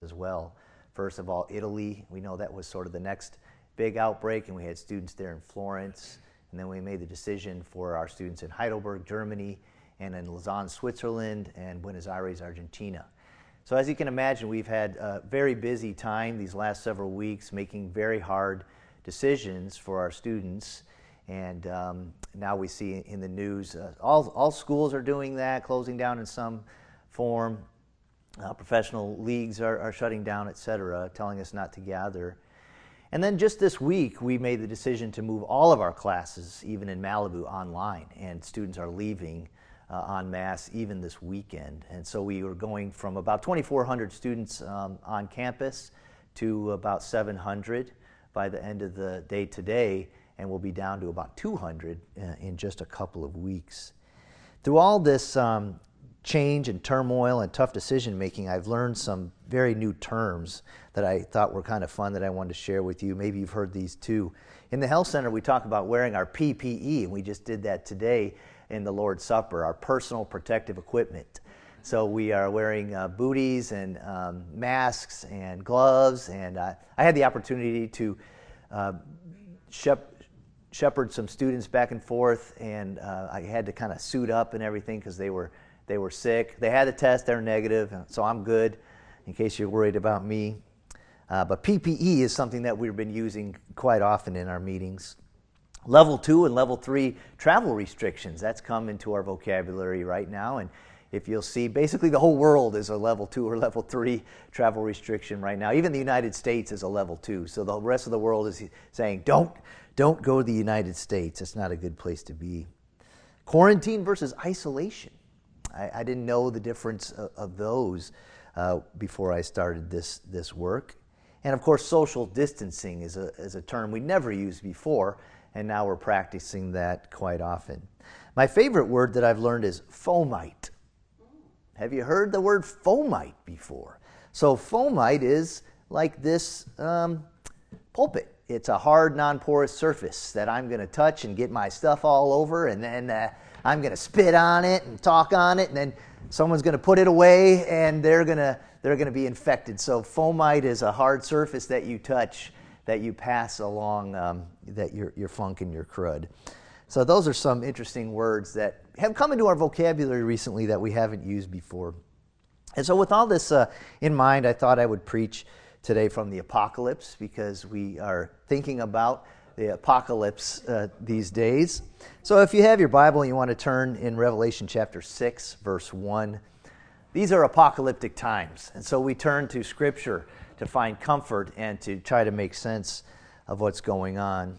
as well. First of all, Italy. We know that was sort of the next big outbreak, and we had students there in Florence. And then we made the decision for our students in Heidelberg, Germany, and in Lausanne, Switzerland, and Buenos Aires, Argentina. So as you can imagine, we've had a very busy time these last several weeks making very hard decisions for our students. And now we see in the news, all schools are doing that, closing down in some form. Professional leagues are shutting down, etc., telling us not to gather. And then just this week, we made the decision to move all of our classes, even in Malibu, online. And students are leaving en masse even this weekend. And so we were going from about 2,400 students on campus to about 700 by the end of the day today, and we'll be down to about 200 in just a couple of weeks. Through all this change and turmoil and tough decision making, I've learned some very new terms that I thought were kind of fun that I wanted to share with you. Maybe you've heard these too. In the Health Center, we talk about wearing our PPE, and we just did that today in the Lord's Supper, our personal protective equipment. So we are wearing booties and masks and gloves, and I had the opportunity to shepherd some students back and forth, and I had to kind of suit up and everything because they were sick. They had a test, they're negative, so I'm good in case you're worried about me. But PPE is something that we've been using quite often in our meetings. Level 2 and Level 3 travel restrictions, that's come into our vocabulary right now. And if you'll see, basically the whole world is a Level 2 or Level 3 travel restriction right now. Even the United States is a Level 2. So the rest of the world is saying, don't go to the United States. It's not a good place to be. Quarantine versus isolation. I didn't know the difference of those before I started this work. And of course, social distancing is a term we never used before, and now we're practicing that quite often. My favorite word that I've learned is fomite. Have you heard the word fomite before? So fomite is like this pulpit. It's a hard, non-porous surface that I'm going to touch and get my stuff all over, and then I'm going to spit on it and talk on it, and then someone's going to put it away, and they're going to be infected. So fomite is a hard surface that you touch, that you pass along that your funk and your crud. So those are some interesting words that have come into our vocabulary recently that we haven't used before. And so with all this in mind, I thought I would preach today from the Apocalypse, because we are thinking about the apocalypse these days. So if you have your Bible and you want to turn in Revelation chapter 6, verse 1, these are apocalyptic times. And so we turn to Scripture to find comfort and to try to make sense of what's going on.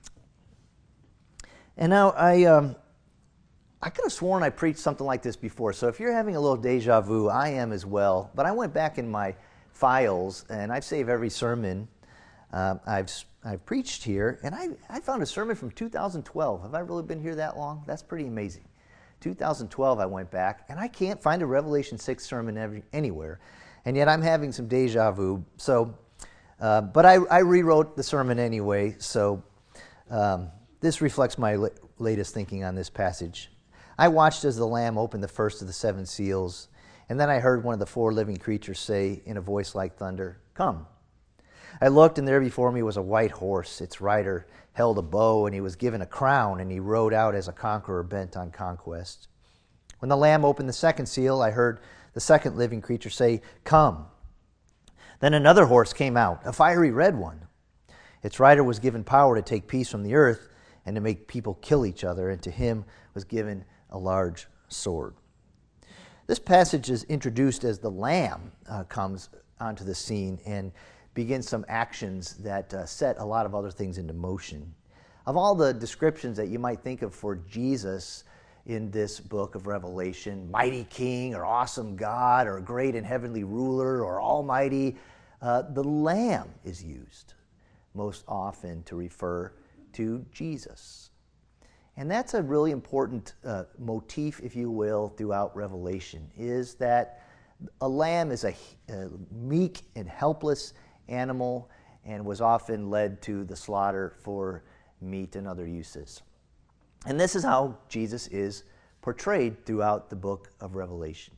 And now I could have sworn I preached something like this before. So if you're having a little deja vu, I am as well. But I went back in my files, and I've saved every sermon I've preached here, and I found a sermon from 2012. Have I really been here that long? That's pretty amazing. 2012 I went back, and I can't find a Revelation 6 sermon anywhere, and yet I'm having some deja vu. So, but I rewrote the sermon anyway, so this reflects my latest thinking on this passage. I watched as the Lamb opened the first of the 7 seals, and then I heard one of the 4 living creatures say in a voice like thunder, "Come." I looked, and there before me was a white horse. Its rider held a bow, and he was given a crown, and he rode out as a conqueror bent on conquest. When the Lamb opened the 2nd seal, I heard the 2nd living creature say, "Come." Then another horse came out, a fiery red one. Its rider was given power to take peace from the earth and to make people kill each other, and to him was given a large sword. This passage is introduced as the Lamb comes onto the scene and begins some actions that set a lot of other things into motion. Of all the descriptions that you might think of for Jesus in this book of Revelation, mighty king or awesome God or great and heavenly ruler or almighty, the Lamb is used most often to refer to Jesus. And that's a really important motif, if you will, throughout Revelation, is that a lamb is a meek and helpless animal and was often led to the slaughter for meat and other uses. And this is how Jesus is portrayed throughout the book of Revelation.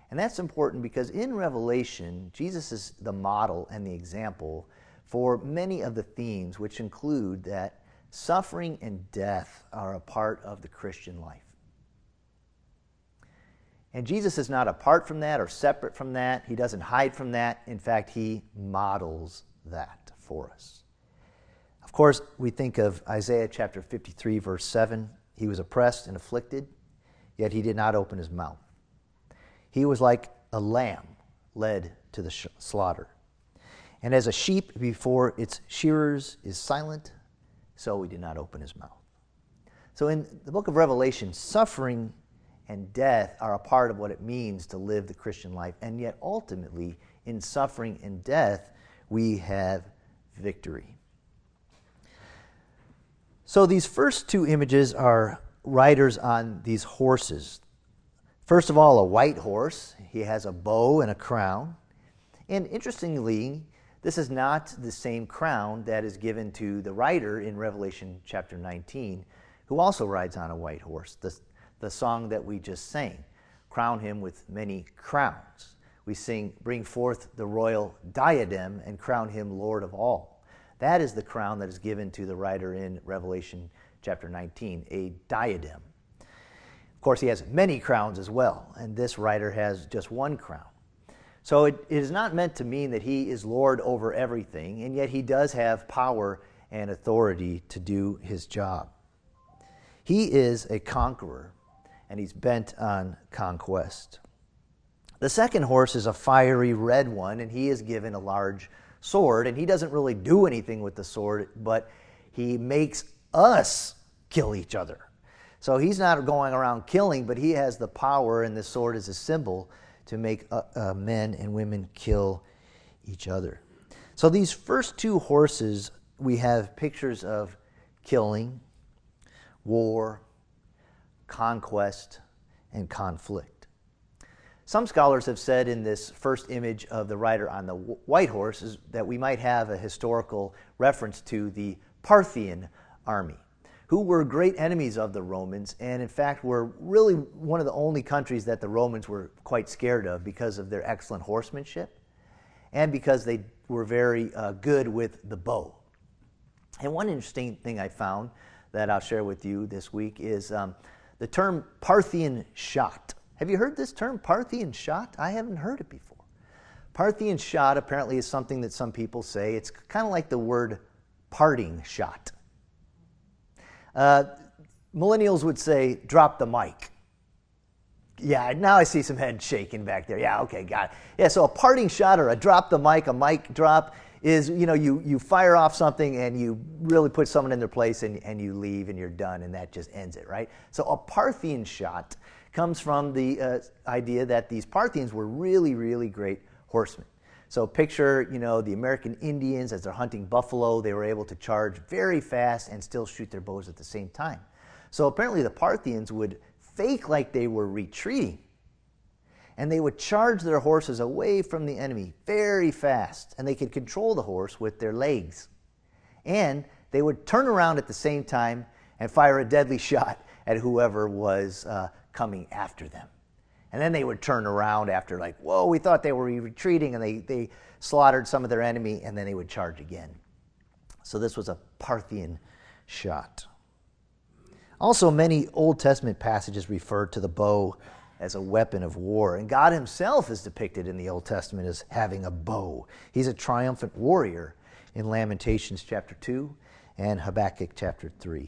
And that's important because in Revelation, Jesus is the model and the example for many of the themes, which include that suffering and death are a part of the Christian life. And Jesus is not apart from that or separate from that. He doesn't hide from that. In fact, he models that for us. Of course, we think of Isaiah chapter 53, verse 7. He was oppressed and afflicted, yet he did not open his mouth. He was like a lamb led to the slaughter. And as a sheep before its shearers is silent, so he did not open his mouth. So in the book of Revelation, suffering and death are a part of what it means to live the Christian life. And yet ultimately, in suffering and death, we have victory. So these first two images are riders on these horses. First of all, a white horse. He has a bow and a crown. And interestingly, this is not the same crown that is given to the rider in Revelation chapter 19, who also rides on a white horse. The song that we just sang, crown him with many crowns. We sing, bring forth the royal diadem and crown him Lord of all. That is the crown that is given to the rider in Revelation chapter 19, a diadem. Of course, he has many crowns as well, and this rider has just one crown. So it is not meant to mean that he is Lord over everything, and yet he does have power and authority to do his job. He is a conqueror, and he's bent on conquest. The second horse is a fiery red one, and he is given a large sword, and he doesn't really do anything with the sword, but he makes us kill each other. So he's not going around killing, but he has the power, and the sword is a symbol to make men and women kill each other. So these first two horses, we have pictures of killing, war, conquest, and conflict. Some scholars have said in this first image of the rider on the white horse is that we might have a historical reference to the Parthian army, who were great enemies of the Romans, and in fact were really one of the only countries that the Romans were quite scared of because of their excellent horsemanship and because they were very good with the bow. And one interesting thing I found that I'll share with you this week is the term Parthian shot. Have you heard this term, Parthian shot? I haven't heard it before. Parthian shot apparently is something that some people say. It's kind of like the word parting shot. Millennials would say, drop the mic. Yeah, now I see some head shaking back there. Yeah, okay, got it. Yeah, so a parting shot or a drop the mic, a mic drop is, you fire off something and you really put someone in their place and you leave and you're done and that just ends it, right? So a Parthian shot comes from the idea that these Parthians were really, really great horsemen. So picture, the American Indians as they're hunting buffalo, they were able to charge very fast and still shoot their bows at the same time. So apparently the Parthians would fake like they were retreating, and they would charge their horses away from the enemy very fast, and they could control the horse with their legs. And they would turn around at the same time and fire a deadly shot at whoever was coming after them. And then they would turn around after whoa, we thought they were retreating, and they slaughtered some of their enemy, and then they would charge again. So this was a Parthian shot. Also, many Old Testament passages refer to the bow as a weapon of war, and God himself is depicted in the Old Testament as having a bow. He's a triumphant warrior in Lamentations chapter 2 and Habakkuk chapter 3.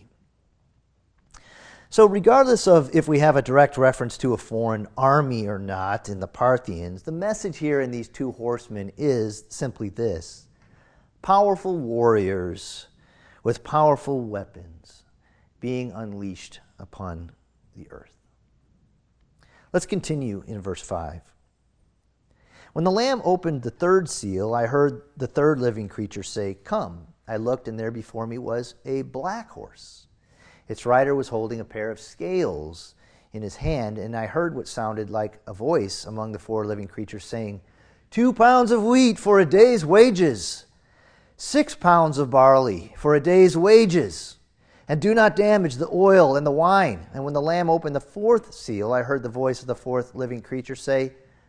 So regardless of if we have a direct reference to a foreign army or not in the Parthians, the message here in these two horsemen is simply this: powerful warriors with powerful weapons being unleashed upon the earth. Let's continue in verse 5. When the Lamb opened the third seal, I heard the third living creature say, "Come." I looked, and there before me was a black horse. Its rider was holding a pair of scales in his hand, and I heard what sounded like a voice among the four living creatures saying, 2 pounds of wheat for a day's wages, 6 pounds of barley for a day's wages, and do not damage the oil and the wine. And when the Lamb opened the fourth seal, I heard the voice of the fourth living creature say,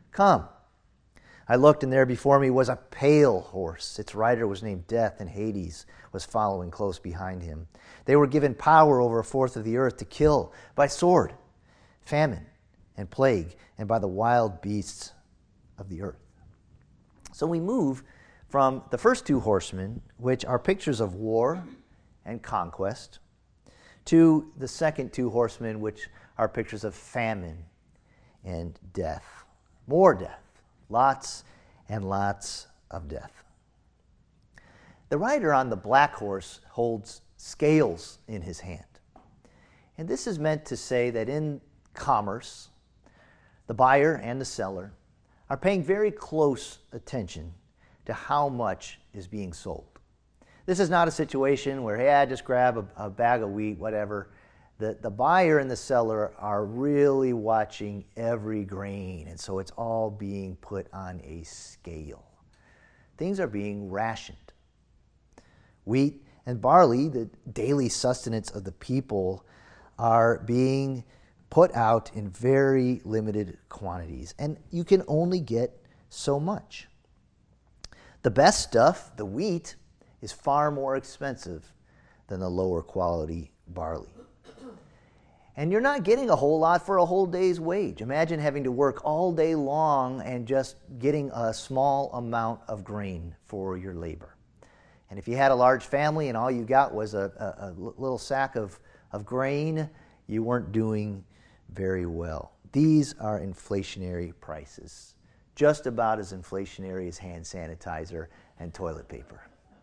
Come. I looked, and there before me was a pale horse. Its rider was named Death, and Hades was following close behind him. They were given power over a fourth of the earth to kill by sword, famine, and plague, and by the wild beasts of the earth. So we move from the first two horsemen, which are pictures of war and conquest, to the second two horsemen, which are pictures of famine and death. More death. Lots and lots of death. The rider on the black horse holds scales in his hand. And this is meant to say that in commerce, the buyer and the seller are paying very close attention to how much is being sold. This is not a situation where, hey, I just grab a bag of wheat, whatever. The buyer and the seller are really watching every grain, and so it's all being put on a scale. Things are being rationed. Wheat and barley, the daily sustenance of the people, are being put out in very limited quantities, and you can only get so much. The best stuff, the wheat, is far more expensive than the lower quality barley. And you're not getting a whole lot for a whole day's wage. Imagine having to work all day long and just getting a small amount of grain for your labor. And if you had a large family and all you got was a little sack of grain, you weren't doing very well. These are inflationary prices, just about as inflationary as hand sanitizer and toilet paper.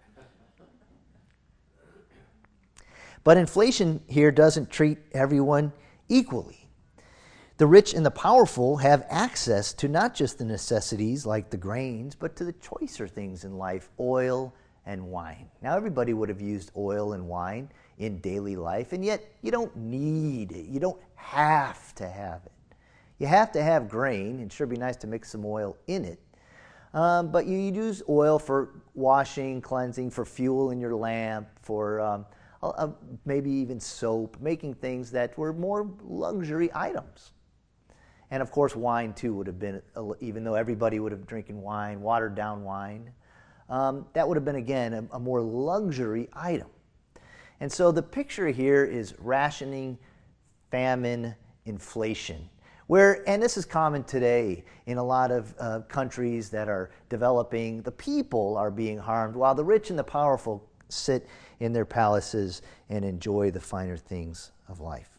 But inflation here doesn't treat everyone equally. The rich and the powerful have access to not just the necessities like the grains, but to the choicer things in life, oil and wine. Now, everybody would have used oil and wine in daily life, and yet you don't need it. You don't have to have it. You have to have grain, and sure, it'd be nice to mix some oil in it. But you use oil for washing, cleansing, for fuel in your lamp, for maybe even soap, making things that were more luxury items. And of course, wine too would have been, even though everybody would have drinking wine, watered down wine, that would have been, again, a more luxury item. And so the picture here is rationing, famine, inflation. And this is common today in a lot of countries that are developing. The people are being harmed while the rich and the powerful sit in their palaces and enjoy the finer things of life.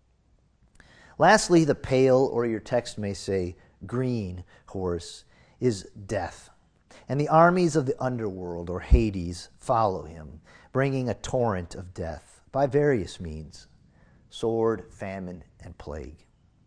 Lastly, the pale, or your text may say green horse, is death. And the armies of the underworld, or Hades, follow him, bringing a torrent of death by various means: sword, famine, and plague.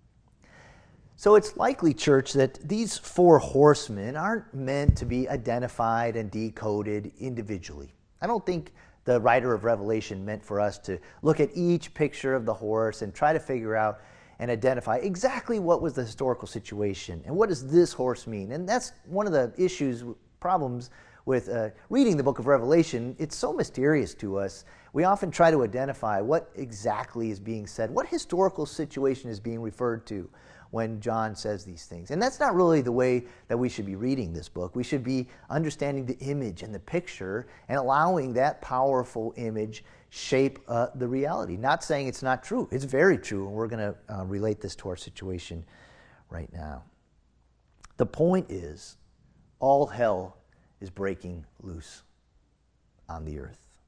So it's likely, church, that these four horsemen aren't meant to be identified and decoded individually. I don't think the writer of Revelation meant for us to look at each picture of the horse and try to figure out and identify exactly what was the historical situation and what does this horse mean. And that's one of the problems with reading the book of Revelation. It's so mysterious to us. We often try to identify what exactly is being said, what historical situation is being referred to when John says these things. And that's not really the way that we should be reading this book. We should be understanding the image and the picture and allowing that powerful image shape the reality. Not saying it's not true. It's very true, and we're going to relate this to our situation right now. The point is, all hell is breaking loose on the earth.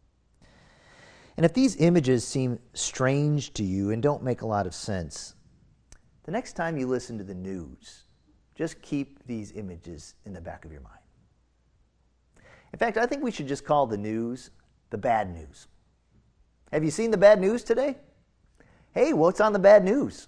And if these images seem strange to you and don't make a lot of sense, the next time you listen to the news, just keep these images in the back of your mind. In fact, I think we should just call the news the bad news. Have you seen the bad news today? Hey, what's on the bad news?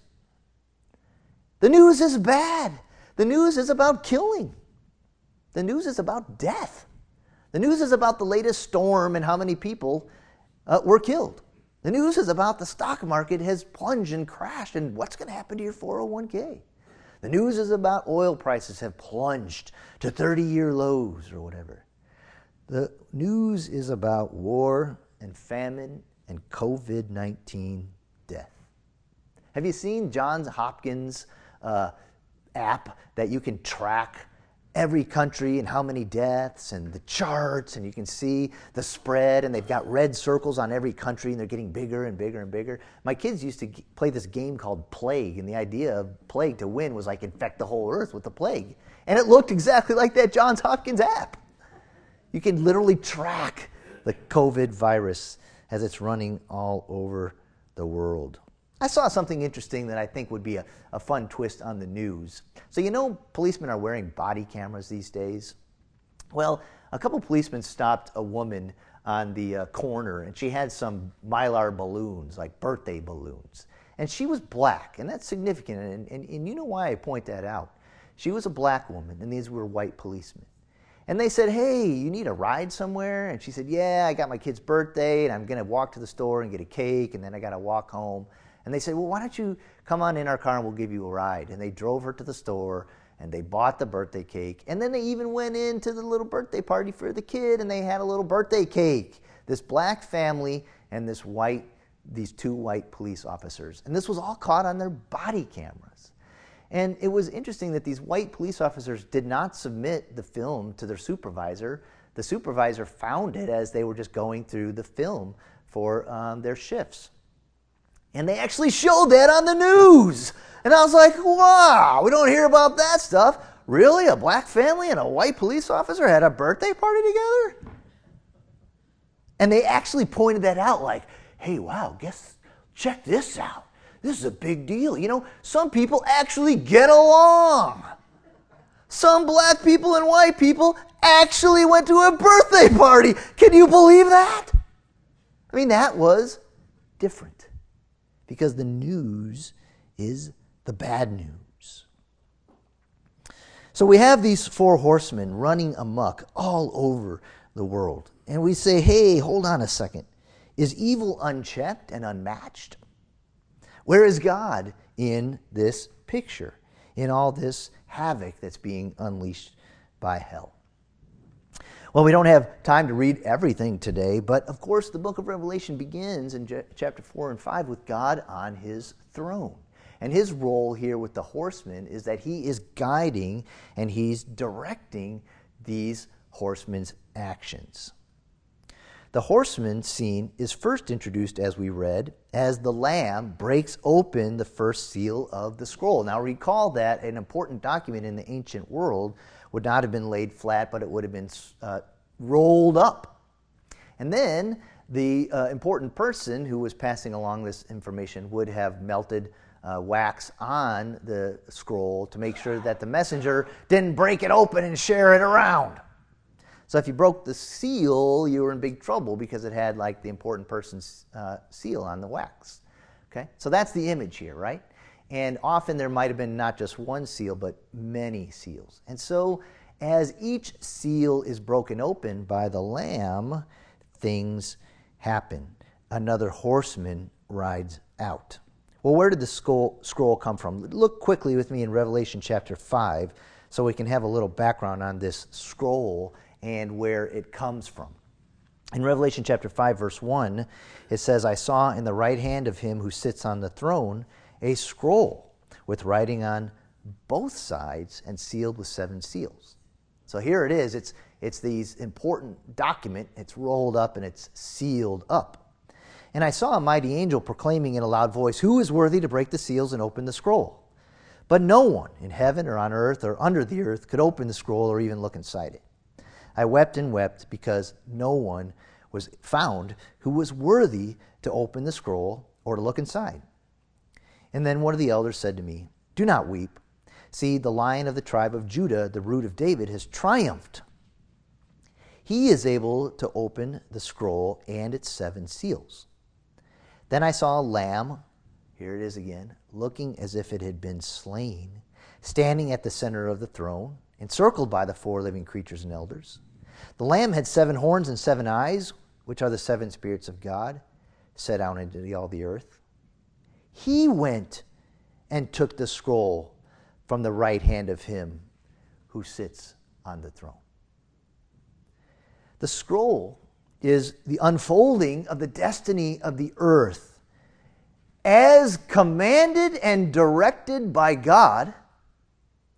The news is bad. The news is about killing. The news is about death. The news is about the latest storm and how many people were killed. The news is about the stock market has plunged and crashed and what's going to happen to your 401k. The news is about oil prices have plunged to 30-year lows or whatever. The news is about war and famine and COVID-19 death. Have you seen Johns Hopkins app that you can track every country and how many deaths and the charts, and you can see the spread, and they've got red circles on every country, and they're getting bigger and bigger and bigger. My kids used to play this game called Plague, and the idea of Plague to win was like infect the whole earth with the plague. And it looked exactly like that Johns Hopkins app. You can literally track the COVID virus as it's running all over the world. I saw something interesting that I think would be a fun twist on the news. So policemen are wearing body cameras these days. Well, a couple policemen stopped a woman on the corner, and she had some Mylar balloons, like birthday balloons. And she was black, and that's significant. And you know why I point that out? She was a black woman, and these were white policemen. And they said, hey, you need a ride somewhere? And she said, yeah, I got my kid's birthday, and I'm going to walk to the store and get a cake, and then I got to walk home. And they said, well, why don't you come on in our car and we'll give you a ride? And they drove her to the store, and they bought the birthday cake. And then they even went into the little birthday party for the kid, and they had a little birthday cake. This black family and these two white police officers. And this was all caught on their body cameras. And it was interesting that these white police officers did not submit the film to their supervisor. The supervisor found it as they were just going through the film for their shifts. And they actually showed that on the news. And I was like, wow, we don't hear about that stuff. Really? A black family and a white police officer had a birthday party together? And they actually pointed that out like, hey, wow, check this out. This is a big deal. Some people actually get along. Some black people and white people actually went to a birthday party. Can you believe that? I mean, that was different. Because the news is the bad news. So we have these four horsemen running amok all over the world. And we say, hey, hold on a second. Is evil unchecked and unmatched? Where is God in this picture, in all this havoc that's being unleashed by hell? Well, we don't have time to read everything today, but of course the book of Revelation begins in chapter 4 and 5 with God on his throne. And his role here with the horsemen is that he is guiding and he's directing these horsemen's actions. The horseman scene is first introduced, as we read, as the Lamb breaks open the first seal of the scroll. Now recall that an important document in the ancient world would not have been laid flat, but it would have been rolled up. And then the important person who was passing along this information would have melted wax on the scroll to make sure that the messenger didn't break it open and share it around. So if you broke the seal, you were in big trouble because it had like the important person's seal on the wax. Okay, so that's the image here, right? And often there might have been not just one seal, but many seals. And so as each seal is broken open by the Lamb, things happen. Another horseman rides out. Well, where did the scroll come from? Look quickly with me in Revelation chapter 5 so we can have a little background on this scroll and where it comes from. In Revelation chapter 5, verse 1, it says, I saw in the right hand of him who sits on the throne a scroll with writing on both sides and sealed with 7 seals. So here it is. It's these important document. It's rolled up and it's sealed up. And I saw a mighty angel proclaiming in a loud voice, who is worthy to break the seals and open the scroll? But no one in heaven or on earth or under the earth could open the scroll or even look inside it. I wept and wept because no one was found who was worthy to open the scroll or to look inside. And then one of the elders said to me, do not weep. See, the Lion of the tribe of Judah, the root of David, has triumphed. He is able to open the scroll and its 7 seals. Then I saw a lamb, here it is again, looking as if it had been slain, standing at the center of the throne, encircled by the 4 living creatures and elders. The Lamb had 7 horns and 7 eyes, which are the 7 spirits of God, set out into all the earth. He went and took the scroll from the right hand of him who sits on the throne. The scroll is the unfolding of the destiny of the earth as commanded and directed by God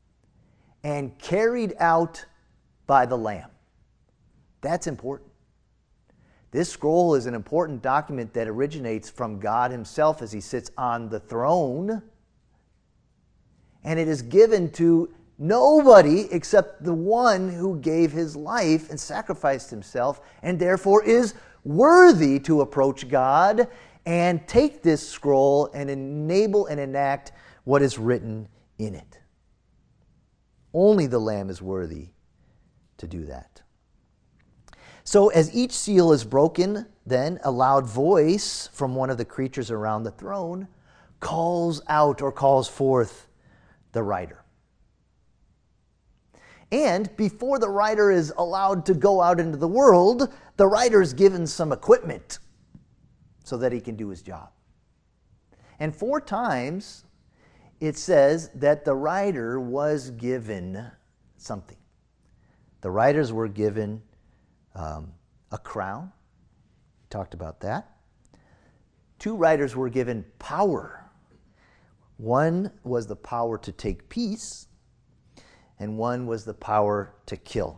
and carried out by the Lamb. That's important. This scroll is an important document that originates from God himself as he sits on the throne. And it is given to nobody except the one who gave his life and sacrificed himself and therefore is worthy to approach God and take this scroll and enable and enact what is written in it. Only the Lamb is worthy to do that. So as each seal is broken, then a loud voice from one of the creatures around the throne calls out or calls forth the rider. And before the rider is allowed to go out into the world, the rider is given some equipment so that he can do his job. And 4 times it says that the rider was given something. The riders were given a crown. We talked about that. 2 riders were given power. One was the power to take peace, and one was the power to kill.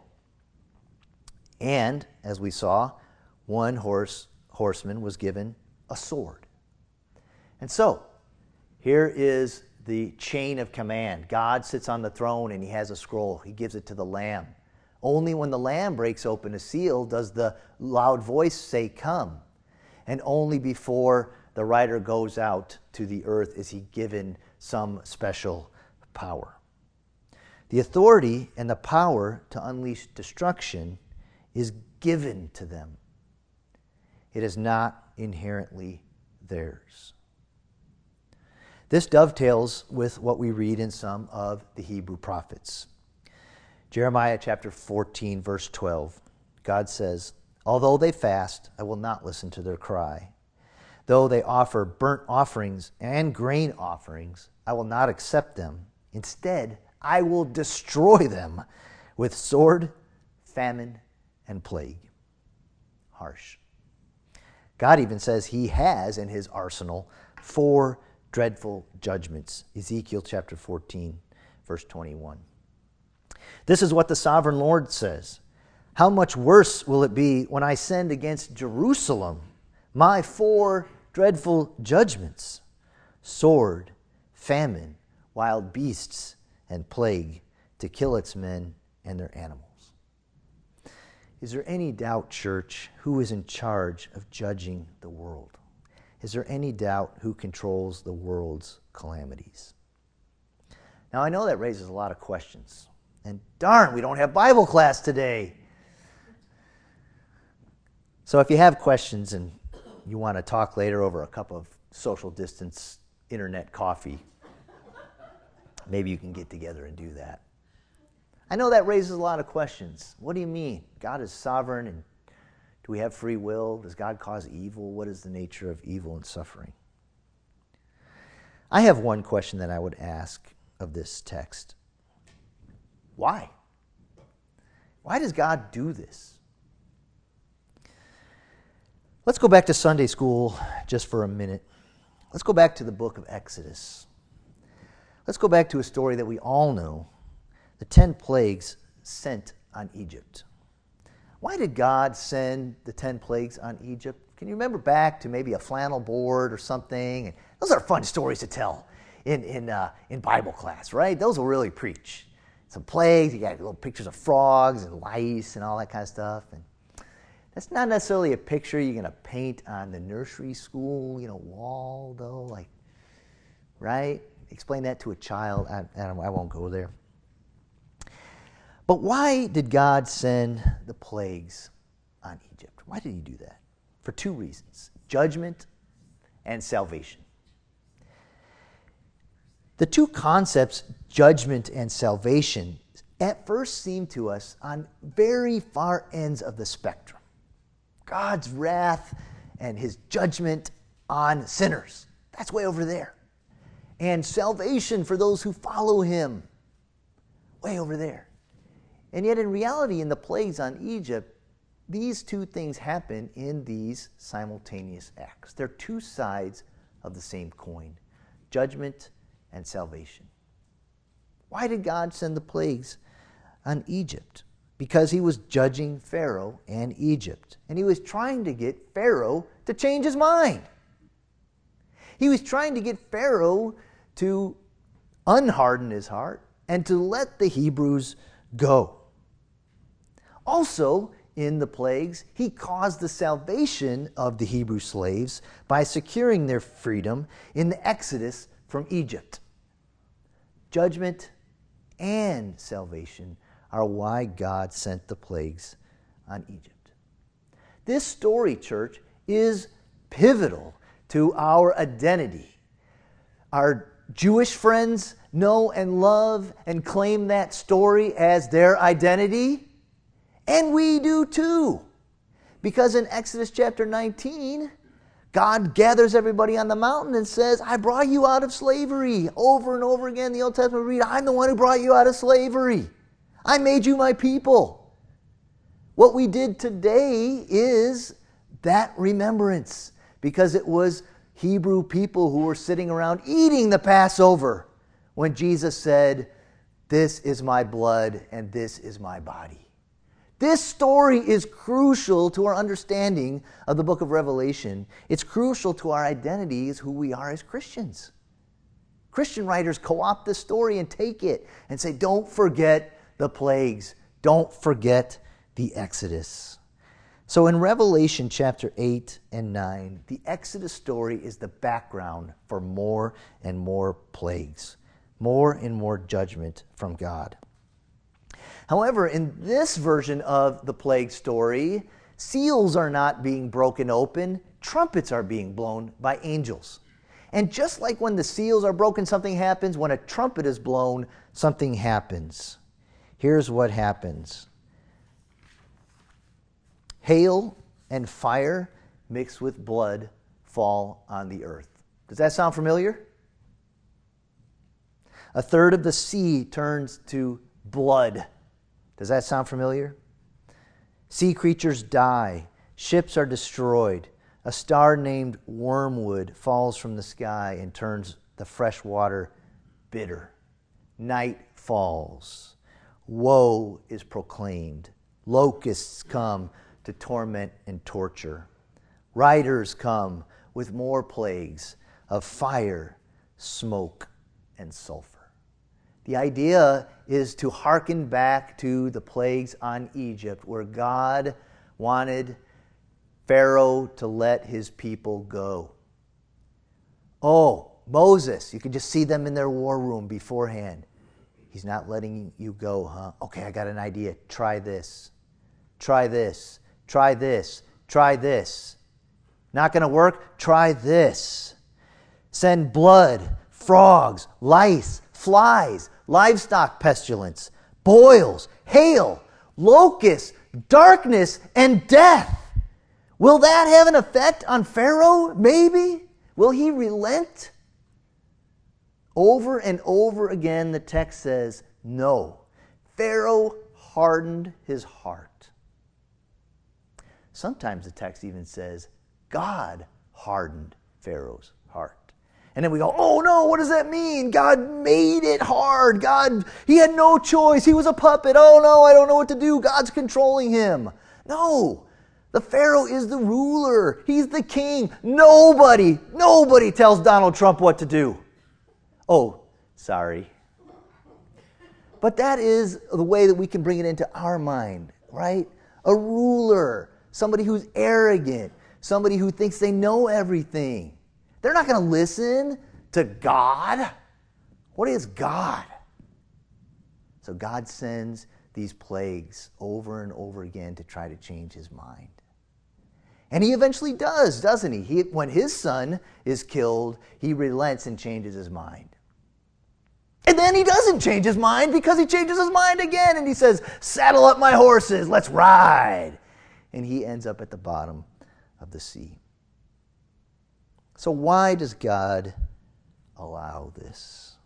And, as we saw, one horseman was given a sword. And so, here is the chain of command. God sits on the throne and he has a scroll. He gives it to the Lamb. Only when the Lamb breaks open a seal does the loud voice say, "Come." And only before the rider goes out to the earth is he given some special power. The authority and the power to unleash destruction is given to them. It is not inherently theirs. This dovetails with what we read in some of the Hebrew prophets. Jeremiah chapter 14, verse 12. God says, "Although they fast, I will not listen to their cry. Though they offer burnt offerings and grain offerings, I will not accept them. Instead, I will destroy them with sword, famine, and plague." Harsh. God even says he has in his arsenal 4 dreadful judgments. Ezekiel chapter 14, verse 21. This is what the sovereign Lord says. "How much worse will it be when I send against Jerusalem my 4 dreadful judgments: sword, famine, wild beasts, and plague, to kill its men and their animals." Is there any doubt, church, who is in charge of judging the world? Is there any doubt who controls the world's calamities? Now, I know that raises a lot of questions. And darn, we don't have Bible class today. So if you have questions and you want to talk later over a cup of social distance internet coffee, maybe you can get together and do that. I know that raises a lot of questions. What do you mean? God is sovereign, and do we have free will? Does God cause evil? What is the nature of evil and suffering? I have one question that I would ask of this text. Why? Why does God do this? Let's go back to Sunday school just for a minute. Let's go back to the book of Exodus. Let's go back to a story that we all know, the 10 plagues sent on Egypt. Why did God send the 10 plagues on Egypt? Can you remember back to maybe a flannel board or something? Those are fun stories to tell in Bible class, right? Those will really preach. Some plagues, you got little pictures of frogs and lice and all that kind of stuff. And that's not necessarily a picture you're going to paint on the nursery school, wall, though. Like, right? Explain that to a child. I won't go there. But why did God send the plagues on Egypt? Why did he do that? For 2 reasons: judgment and salvation. The 2 concepts, judgment and salvation, at first seem to us on very far ends of the spectrum. God's wrath and his judgment on sinners, that's way over there. And salvation for those who follow him, way over there. And yet in reality, in the plagues on Egypt, these 2 things happen in these simultaneous acts. They're 2 sides of the same coin: judgment and salvation. Why did God send the plagues on Egypt? Because he was judging Pharaoh and Egypt. And he was trying to get Pharaoh to change his mind. He was trying to get Pharaoh to unharden his heart and to let the Hebrews go. Also, in the plagues, he caused the salvation of the Hebrew slaves by securing their freedom in the exodus from Egypt. Judgment and salvation are why God sent the plagues on Egypt. This story, church, is pivotal to our identity. Our Jewish friends know and love and claim that story as their identity. And we do too. Because in Exodus chapter 19, God gathers everybody on the mountain and says, I brought you out of slavery. Over and over again, the Old Testament read, I'm the one who brought you out of slavery. I made you my people. What we did today is that remembrance. Because it was Hebrew people who were sitting around eating the Passover when Jesus said, this is my blood and this is my body. This story is crucial to our understanding of the book of Revelation. It's crucial to our identity as who we are as Christians. Christian writers co-opt this story and take it and say, don't forget the plagues. Don't forget the Exodus. So in Revelation chapter 8 and 9, the Exodus story is the background for more and more plagues, more and more judgment from God. However, in this version of the plague story, seals are not being broken open, trumpets are being blown by angels. And just like when the seals are broken, something happens. When a trumpet is blown, something happens. Here's what happens. Hail and fire mixed with blood fall on the earth. Does that sound familiar? A third of the sea turns to blood. Does that sound familiar? Sea creatures die. Ships are destroyed. A star named Wormwood falls from the sky and turns the fresh water bitter. Night falls. Woe is proclaimed. Locusts come to torment and torture. Riders come with more plagues of fire, smoke, and sulfur. The idea is to hearken back to the plagues on Egypt, where God wanted Pharaoh to let his people go. Oh, Moses, you can just see them in their war room beforehand. He's not letting you go, huh? Okay, I got an idea. Try this. Try this. Try this. Try this. Not going to work? Try this. Send blood, frogs, lice, flies, livestock pestilence, boils, hail, locusts, darkness, and death. Will that have an effect on Pharaoh? Maybe. Will he relent? Over and over again, the text says, no. Pharaoh hardened his heart. Sometimes the text even says, God hardened Pharaoh's heart. And then we go, oh no, what does that mean? God made it hard. He had no choice. He was a puppet. Oh no, I don't know what to do. God's controlling him. No, the Pharaoh is the ruler. He's the king. Nobody tells Donald Trump what to do. Oh, sorry. But that is the way that we can bring it into our mind, right? A ruler, somebody who's arrogant, somebody who thinks they know everything. They're not going to listen to God. What is God? So God sends these plagues over and over again to try to change his mind. And he eventually does, doesn't he? When his son is killed, he relents and changes his mind. And then he doesn't change his mind because he changes his mind again. And he says, saddle up my horses, let's ride. And he ends up at the bottom of the sea. So why does God allow this?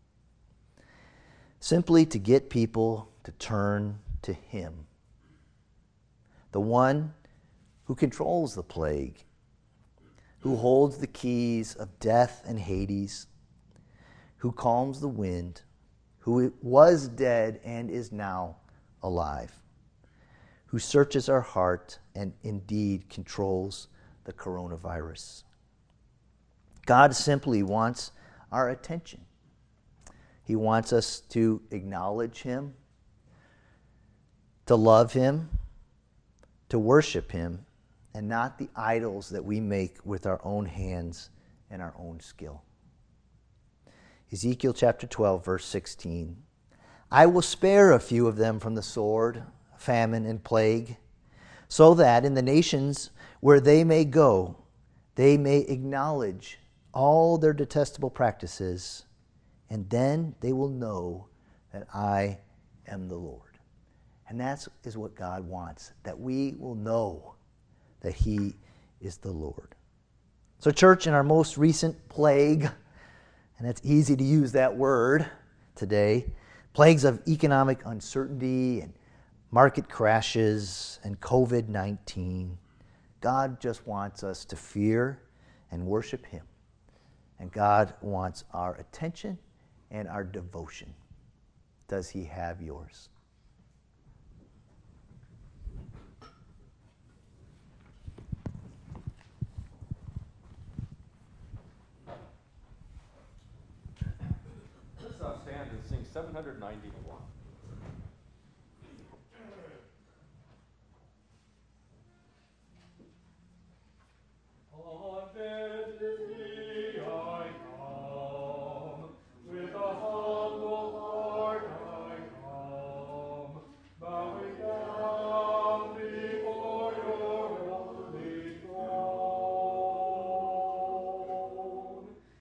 Simply to get people to turn to him. The one who controls the plague, who holds the keys of death and Hades, who calms the wind, who was dead and is now alive, who searches our heart and indeed controls the coronavirus. God simply wants our attention. He wants us to acknowledge Him, to love Him, to worship Him, and not the idols that we make with our own hands and our own skill. Ezekiel chapter 12, verse 16. I will spare a few of them from the sword, famine, and plague, so that in the nations where they may go, they may acknowledge all their detestable practices, and then they will know that I am the Lord. And that is what God wants, that we will know that He is the Lord. So, church, in our most recent plague, and it's easy to use that word today, plagues of economic uncertainty and market crashes and COVID-19, God just wants us to fear and worship Him. And God wants our attention and our devotion. Does He have yours? Let's stand and sing 791. On bed